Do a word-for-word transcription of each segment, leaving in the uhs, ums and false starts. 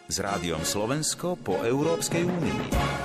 S Rádiom Slovensko po Európskej únii.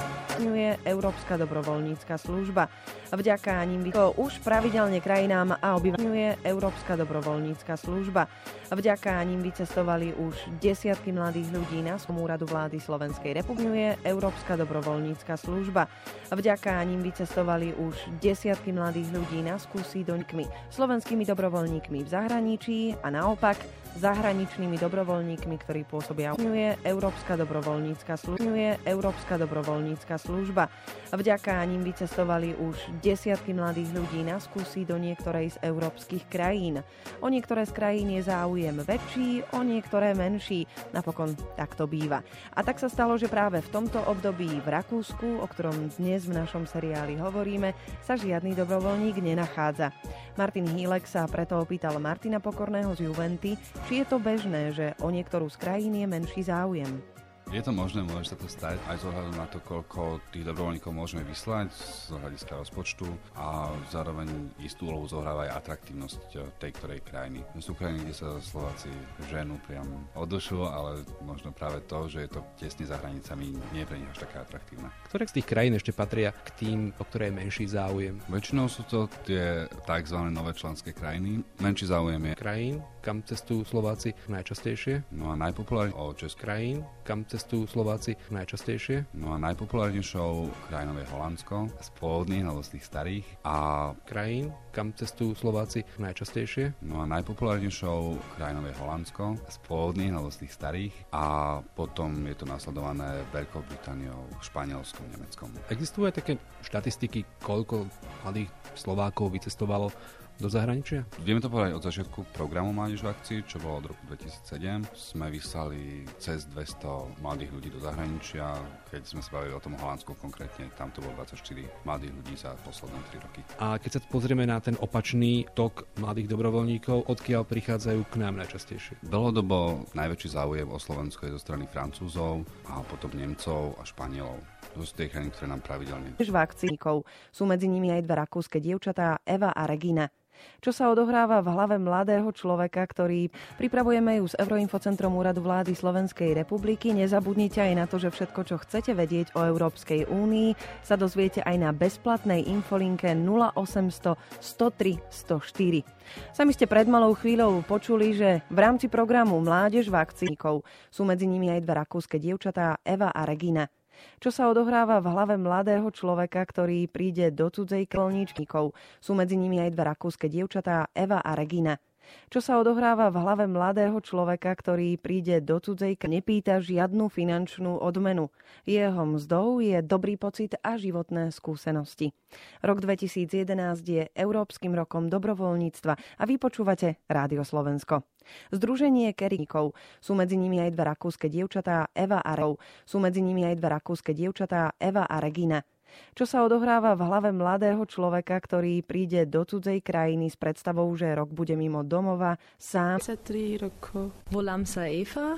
Je Európska dobrovoľnícka služba. Vďaka nim už pravidelne krajinám a obyvateľuje Európska dobrovoľnícka služba. Vďaka nim vycestovali už desiatky mladých ľudí na úradu vlády Slovenskej republiky. Európska dobrovoľnícka služba. Vďaka nim vycestovali už desiatky mladých ľudí na skúsi doňkmi slovenskými dobrovoľníkmi v zahraničí a naopak zahraničnými dobrovoľníkmi, ktorí pôsobia je Európska dobrovoľnícka služba. Európska dobrovoľnícka služba. Vďaka nim vycestovali už desiatky mladých ľudí na skúsi do niektorej z európskych krajín. O niektoré z krajín je záujem väčší, o niektoré menší. Napokon tak to býva. A tak sa stalo, že práve v tomto období v Rakúsku, o ktorom dnes v našom seriáli hovoríme, sa žiadny dobrovoľník nenachádza. Martin Hýlek sa preto opýtal Martina Pokorného z Juventy, či je to bežné, že o niektorú z krajín je menší záujem. Je to možné, môže sa to stať aj z ohľadom na to, koľko tých dobrovoľníkov môžeme vyslať z hľadiska rozpočtu a zároveň istú úlohu zohráva aj atraktívnosť tej ktorej krajiny. Sú krajiny, kde sa Slováci ženú priam od dušu, ale možno práve to, že je to tesne za hranicami, nie je pre nich až taká atraktívna. Ktoré z tých krajín ešte patria k tým, o ktoré je menší záujem? Väčšinou sú to tie tzv. Nové členské krajiny. Menší záujem je krajín, kam cestujú Slováci najčastejšie. No a najpopulárnejšou o Česk krajín, kam cestujú Slováci najčastejšie. No a najpopulárnejšou krajinou je Holandsko, z pôvodných alebo z tých starých. A krajín, kam cestujú Slováci najčastejšie. No a najpopulárnejšou krajinou je Holandsko, z pôvodných alebo z tých starých. A potom je to nasledované Veľkou Britániou, Španielskom, Nemeckom. Existujú aj také štatistiky, koľko mladých Slovákov vycestovalo do zahraničia? Vieme to povedať od začiatku programu Mládež v akcii, čo bolo od roku dvetisícsedem. Sme vyslali cez dvesto mladých ľudí do zahraničia. Keď sme sa bavili o tom Holandsku konkrétne, tam to bolo dvadsaťštyri mladých ľudí za posledné tri roky. A keď sa pozrieme na ten opačný tok mladých dobrovoľníkov, odkiaľ prichádzajú k nám najčastejšie? Dlhodobo najväčší záujem o Slovensko je zo strany Francúzov a potom Nemcov a Španielov. To sú tie krajiny, ktoré nám pravidelne. Vakcínikov sú medzi nimi aj dve rakúske dievčatá Eva a Regina. Čo sa odohráva v hlave mladého človeka, ktorý pripravujeme ju z Euroinfocentrom Úradu vlády Slovenskej republiky. Nezabudnite aj na to, že všetko, čo chcete vedieť o Európskej únii, sa dozviete aj na bezplatnej infolinke nula osemsto, sto tri, sto štyri. Sami ste pred malou chvíľou počuli, že v rámci programu Mládež vakcínikov sú medzi nimi aj dve rakúske dievčatá Eva a Regina. Čo sa odohráva v hlave mladého človeka, ktorý príde do cudzej krlníčnikov. Sú medzi nimi aj dve rakúske dievčatá Eva a Regina. Čo sa odohráva v hlave mladého človeka, ktorý príde do cudzej krlníčky, nepýta žiadnu finančnú odmenu. Jeho mzdou je dobrý pocit a životné skúsenosti. Rok dvetisícjedenásť je Európskym rokom dobrovoľníctva a vy počúvate Rádio Slovensko. Združenie Keríkov sú medzi nimi aj dve rakúske dievčatá Eva a Regina. Sú medzi nimi aj dve rakúske dievčatá Eva a Regina. Čo sa odohráva v hlave mladého človeka, ktorý príde do cudzej krajiny s predstavou, že rok bude mimo domova, sám. dvadsaťtri rokov. Volám sa Eva,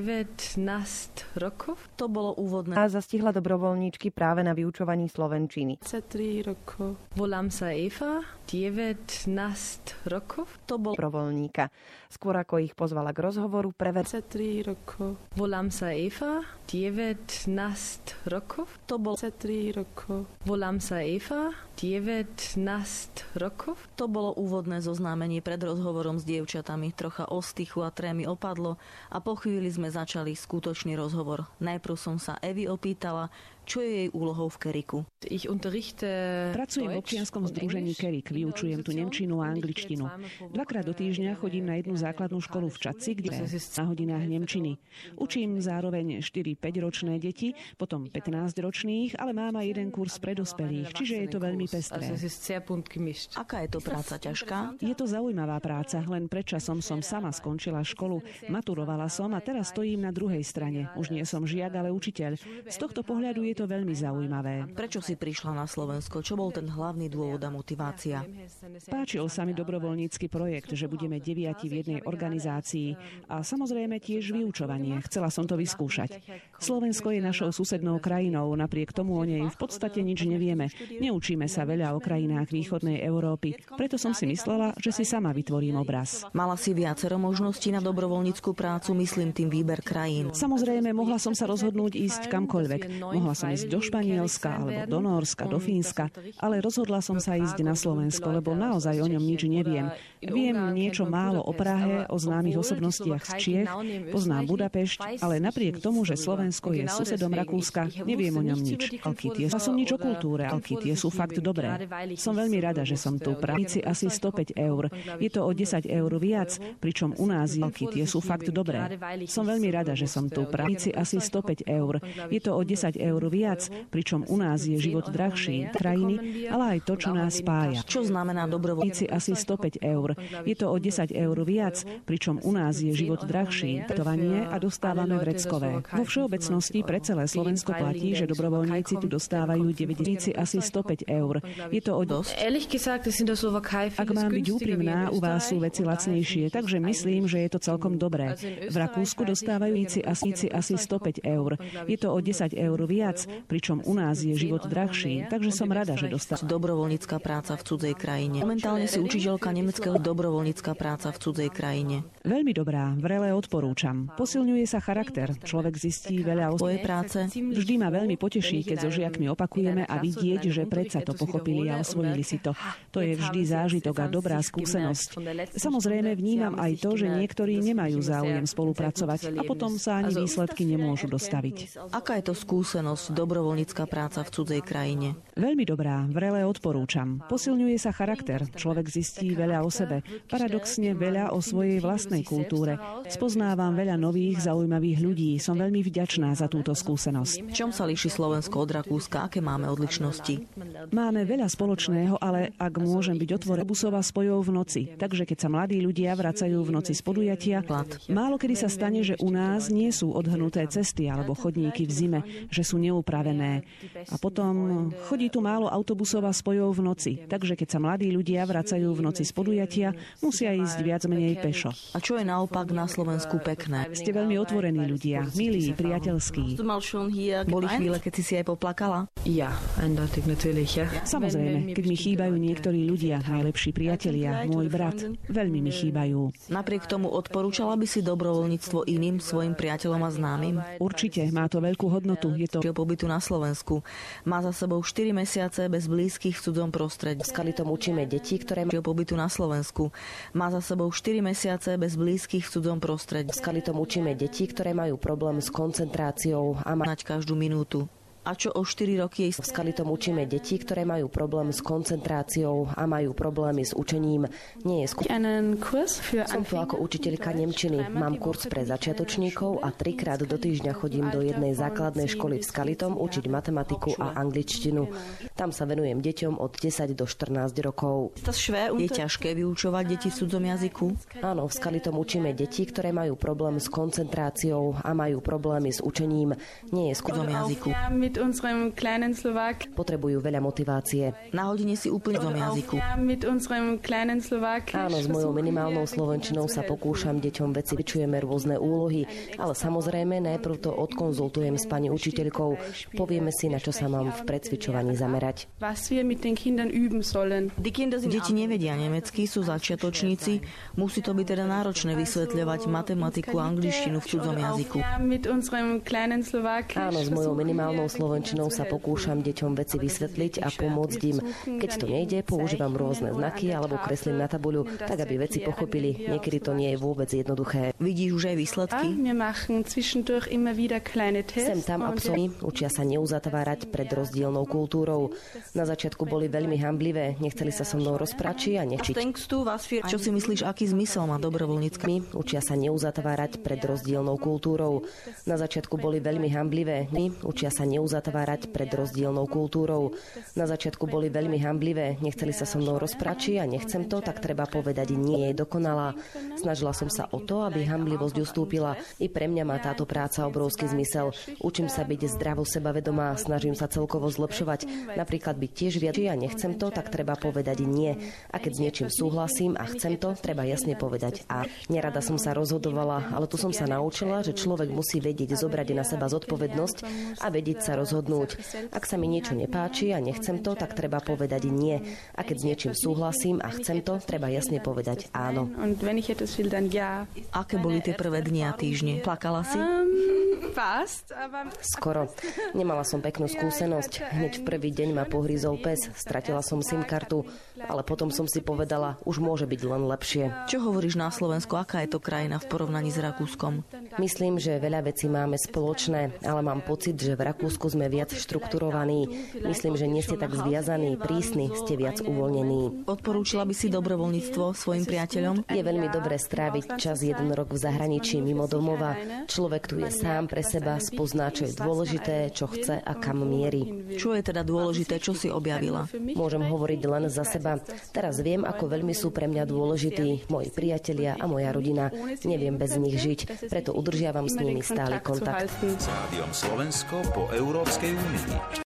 devätnásť rokov. To bolo úvodné. A zastihla dobrovoľníčky práve na vyučovaní slovenčiny. dvadsaťtri rokov. Volám sa Eva, devätnásť rokov. To bol dobrovoľníka. Skôr ako ich pozvala k rozhovoru, prever... dvadsaťtri rokov. Volám sa Eva, devätnásť rokov. To bol dvadsaťtri rokov. Volám sa Eva, devätnásť rokov. To bolo úvodné zoznámenie pred rozhovorom s dievčatami. Trocha ostychu a trémy opadlo a po chvíli sme začali skutočný rozhovor. Najprv som sa Evy opýtala, čo je jej úlohou v Keriku. Pracujem v občianskom združení Kerik, vyučujem tu nemčinu a angličtinu. Dvakrát do týždňa chodím na jednu základnú školu v Čadci, kde na hodinách nemčiny. Učím zároveň štyri päť ročné deti, potom pätnásť ročných, ale mám aj jeden kurz pre dospelých, čiže je to veľmi pestré. Aká je to práca ťažká? Je to zaujímavá práca, len predčasom som sama skončila školu, maturovala som a teraz stojím na druhej strane. Už nie som žiak, ale učiteľ. Z tohto pohľadu je to veľmi zaujímavé. Prečo si prišla na Slovensko? Čo bol ten hlavný dôvod a motivácia? Páčil sa mi dobrovoľnícky projekt, že budeme deviati v jednej organizácii a samozrejme tiež vyučovanie. Chcela som to vyskúšať. Slovensko je našou susednou krajinou, napriek tomu o nej v podstate nič nevieme. Neučíme sa veľa o krajinách východnej Európy, preto som si myslela, že si sama vytvorím obraz. Mala si viacero možností na dobrovoľníckú prácu, myslím tým výber krajín. Samozrejme, mohla som sa rozhodnúť ísť kamkoľvek. Mohla som ísť do Španielska alebo do Nórska, do Fínska, ale rozhodla som sa ísť na Slovensko, lebo naozaj o ňom nič neviem. Viem niečo málo o Prahe, o známych osobnostiach z Čiech, poznám Budapešť, ale napriek tomu, že Slovensko je susedom Rakúska, neviem o ňom nič. Alky tie som nič o kultúre, alky tie sú fakt dobré. Som veľmi rada, že som tu. Práci asi stopäť eur. Je to o desať eur viac, pričom u nás alky tie sú fakt dobré. Som veľmi rada, že som tu. Práci asi stopäť eur. Je to o desať eur viac, pričom u nás je život drahší. Krajiny, ale aj to, čo nás spája. Čo znamená dobrovoľníci? Asi stopäť eur. Je to o desať eur viac, pričom u nás je život drahší. Tetovanie a dostávame vreckové. Vo všeobecnosti pre celé Slovensko platí, že dobrovoľníci tu dostávajú deväťdesiat asi stopäť eur. Je to o dosť. Ak mám byť úprimná, u vás sú veci lacnejšie, takže myslím, že je to celkom dobré. V Rakúsku dostávajú asi, asi stopäť eur. Je to o desať eur viac, pričom u nás je život drahší, takže som rada, že dostávam. Dobrovoľnícka práca v cudzej krajine. Momentálne si učiteľka nemeckého. Dobrovoľnícka práca v cudzej krajine. Veľmi dobrá, vrele odporúčam. Posilňuje sa charakter, človek zistí veľa o svojej práce. Vždy ma veľmi poteší, keď so žiakmi opakujeme a vidieť, že predsa to pochopili a osvojili si to. To je vždy zážitok a dobrá skúsenosť. Samozrejme vnímam aj to, že niektorí nemajú záujem spolupracovať a potom sa ani výsledky nemôžu dostaviť. Aká je to skúsenosť, dobrovoľnícka práca v cudzej krajine? Veľmi dobrá, vrele odporúčam. Posilňuje sa charakter, človek zistí veľa o sebe, paradoxne veľa o svojej vlastnej kultúre. Spoznávam veľa nových, zaujímavých ľudí. Som veľmi vďačná za túto skúsenosť. V čom sa líši Slovensko od Rakúska? Aké máme odlišnosti? Máme veľa spoločného, ale ak môžem byť otvorená, busová spojov v noci. Takže keď sa mladí ľudia vracajú v noci z podujatia, málo kedy sa stane, že u nás nie sú odhnuté cesty alebo chodníky v zime, že sú neupravené. A potom chodí tu málo autobusová spojov v noci. Takže keď sa mladí ľudia vracajú v noci z podujatia, musia ísť viac menej pešo. A čo je naopak na Slovensku pekné? Ste veľmi otvorení ľudia, milí, priateľskí. Boli chvíle, keď si si aj poplakala? Ja, eindeutig natürlich, ja. Samozrejme, keď mi chýbajú niektorí ľudia, najlepší priatelia, môj brat, veľmi mi chýbajú. Napriek tomu odporúčala by si dobrovoľníctvo iným svojim priateľom a známym? Určite, má to veľkú hodnotu. Je to pobytu na Slovensku. Má za sebou štyri mesiace bez blízkych v cudzom prostredí. V Skalitom učíme deti, ktoré majú pobytu na Slovensku. Má za sebou štyri mesiace bez blízkych v cudzom prostredí. V Skalitom učíme deti, ktoré majú problém s koncentráciou a mať každú minútu. A čo o štyri roky jej... V Skalitom učíme deti, ktoré majú problém s koncentráciou a majú problémy s učením. Nie je skúška. Som tu ako učiteľka nemčiny. Mám kurz pre začiatočníkov a trikrát do týždňa chodím do jednej základnej školy v Skalitom učiť matematiku a angličtinu. Tam sa venujem deťom od desať do štrnásť rokov. Je ťažké vyučovať deti v cudzom jazyku? Áno, v Skalitom učíme deti, ktoré majú problém s koncentráciou a majú problémy s učením. Nie je v cudzom jazyku. Potrebujú veľa motivácie. Na hodine si úplne v jazyku. Áno, s mojou minimálnou slovenčinou sa pokúšam deťom veci, vyčujeme rôzne úlohy, ale samozrejme najprv to odkonzultujem s pani učiteľkou. Povieme si, na čo sa mám v predcvičovaní zamerať. Deti nevedia nemecky, sú začiatočníci. Musí to byť teda náročné vysvetľovať matematiku a angličtinu v cudzom jazyku. Áno, s mojou minimálnou slovenčinou sa pokúšam deťom veci vysvetliť a pomôcť im. Keď to nejde, používam rôzne znaky alebo kreslím na tabuľu, tak aby veci pochopili. Niekedy to nie je vôbec jednoduché. Vidíš už aj výsledky? Sem tam absolví učia sa neuzatvárať pred rozdielnou kultúrou. Na začiatku boli veľmi hanblivé, nechceli sa so mnou rozprávať a nečiť. Čo si myslíš, aký zmysel má dobrovoľníctvo? Učia sa neuzatvárať pred rozdielnou kultúrou. Na začiatku boli veľmi hanblivé, učia sa neuzatvárať uzatvárať pred rozdielnou kultúrou. Na začiatku boli veľmi hanblivé, nechceli sa so mnou rozprávať, a nechcem to, tak treba povedať, nie je dokonalá. Snažila som sa o to, aby hanblivosť ustúpila. I pre mňa má táto práca obrovský zmysel. Učím sa byť zdravo sebavedomá, snažím sa celkovo zlepšovať. Napríklad byť tiež viac, a nechcem to, tak treba povedať nie. A keď s niečím súhlasím a chcem to, treba jasne povedať a. Nerada som sa rozhodovala, ale tu som sa naučila, že človek musí vedieť zobrať na seba zodpovednosť a vedieť sa rozhodnúť. Ak sa mi niečo nepáči a nechcem to, tak treba povedať nie. A keď s niečím súhlasím a chcem to, treba jasne povedať áno. Aké boli tie prvé dni a týždne? Plakala si? Skoro. Nemala som peknú skúsenosť. Hneď v prvý deň ma pohrízol pes, stratila som SIM kartu, ale potom som si povedala, už môže byť len lepšie. Čo hovoríš na Slovensku? Aká je to krajina v porovnaní s Rakúskom? Myslím, že veľa vecí máme spoločné, ale mám pocit, že v Rakúsku sme viac štrukturovaní. Myslím, že nie ste tak zviazaní, prísni, ste viac uvoľnení. Odporúčila by si dobrovoľníctvo svojim priateľom? Je veľmi dobré stráviť čas jeden rok v zahraničí mimo domova. Človek tu je sám pre seba, spozná, čo je dôležité, čo chce a kam mierí. Čo je teda dôležité, čo si objavila? Môžem hovoriť len za seba. Teraz viem, ako veľmi sú pre mňa dôležití moji priatelia a moja rodina. Neviem bez nich žiť, preto udržiavam s nimi stály kontakt. Rádiom Slovensko po Európskej únii.